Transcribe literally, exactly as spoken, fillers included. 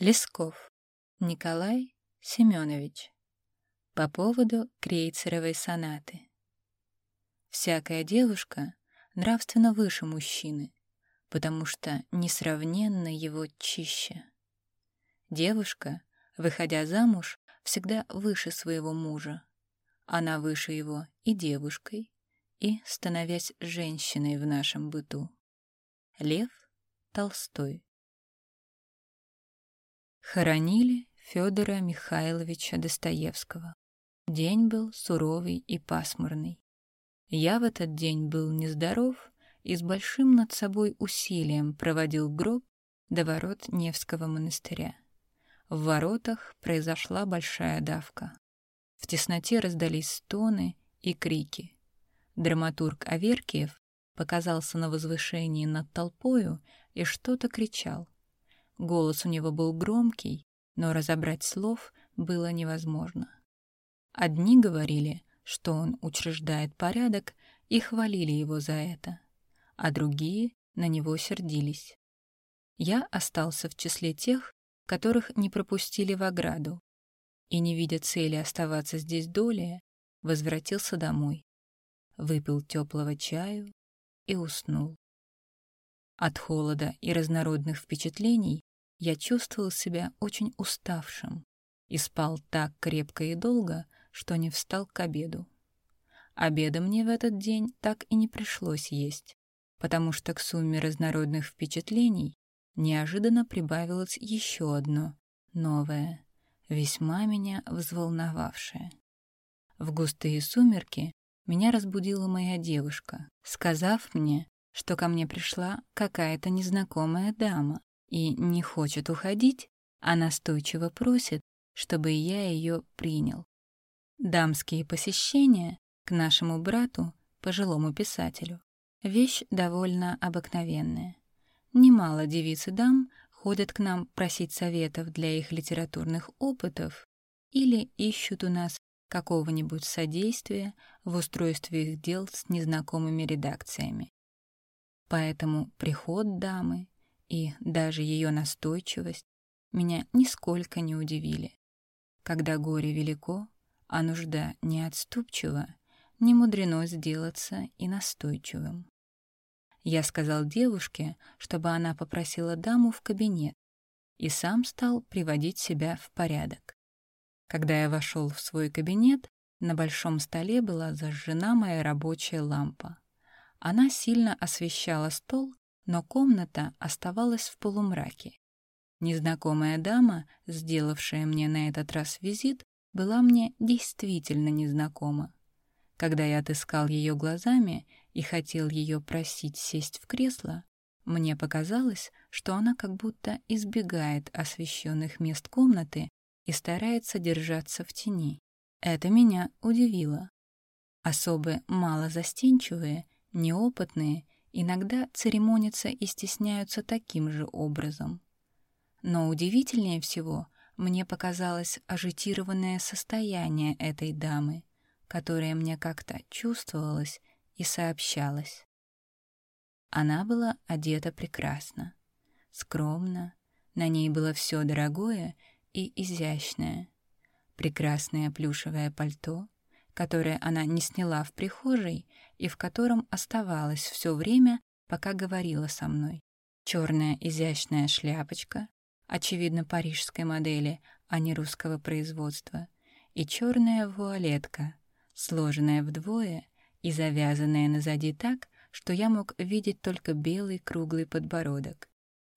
Лесков Николай Семенович. По поводу Крейцеровой сонаты. Всякая девушка нравственно выше мужчины, потому что несравненно его чище. Девушка, выходя замуж, всегда выше своего мужа. Она выше его и девушкой, и становясь женщиной в нашем быту. Лев Толстой. Хоронили Федора Михайловича Достоевского. День был суровый и пасмурный. Я в этот день был нездоров и с большим над собой усилием проводил гроб до ворот Невского монастыря. В воротах произошла большая давка. В тесноте раздались стоны и крики. Драматург Аверкиев показался на возвышении над толпою и что-то кричал. Голос у него был громкий, но разобрать слов было невозможно. Одни говорили, что он учреждает порядок, и хвалили его за это, а другие на него сердились. Я остался в числе тех, которых не пропустили в ограду, и, не видя цели оставаться здесь долее, возвратился домой, выпил теплого чаю и уснул. От холода и разнородных впечатлений я чувствовал себя очень уставшим и спал так крепко и долго, что не встал к обеду. Обеда мне в этот день так и не пришлось есть, потому что к сумме разнородных впечатлений неожиданно прибавилось еще одно, новое, весьма меня взволновавшее. В густые сумерки меня разбудила моя девушка, сказав мне, что ко мне пришла какая-то незнакомая дама и не хочет уходить, а настойчиво просит, чтобы я ее принял. Дамские посещения к нашему брату, пожилому писателю, вещь довольно обыкновенная. Немало девиц и дам ходят к нам просить советов для их литературных опытов или ищут у нас какого-нибудь содействия в устройстве их дел с незнакомыми редакциями. Поэтому приход дамы и даже ее настойчивость меня нисколько не удивили. Когда горе велико, а нужда неотступчива, не мудрено сделаться и настойчивым. Я сказал девушке, чтобы она попросила даму в кабинет, и сам стал приводить себя в порядок. Когда я вошел в свой кабинет, на большом столе была зажжена моя рабочая лампа. Она сильно освещала стол, но комната оставалась в полумраке. Незнакомая дама, сделавшая мне на этот раз визит, была мне действительно незнакома. Когда я отыскал ее глазами и хотел ее просить сесть в кресло, мне показалось, что она как будто избегает освещенных мест комнаты и старается держаться в тени. Это меня удивило. Особы малозастенчивые, неопытные, иногда церемонятся и стесняются таким же образом. Но удивительнее всего мне показалось ажитированное состояние этой дамы, которое мне как-то чувствовалось и сообщалось. Она была одета прекрасно, скромно, на ней было все дорогое и изящное. Прекрасное плюшевое пальто, которое она не сняла в прихожей и в котором оставалась все время, пока говорила со мной. Черная изящная шляпочка, очевидно парижской модели, а не русского производства, и черная вуалетка, сложенная вдвое и завязанная назади так, что я мог видеть только белый круглый подбородок,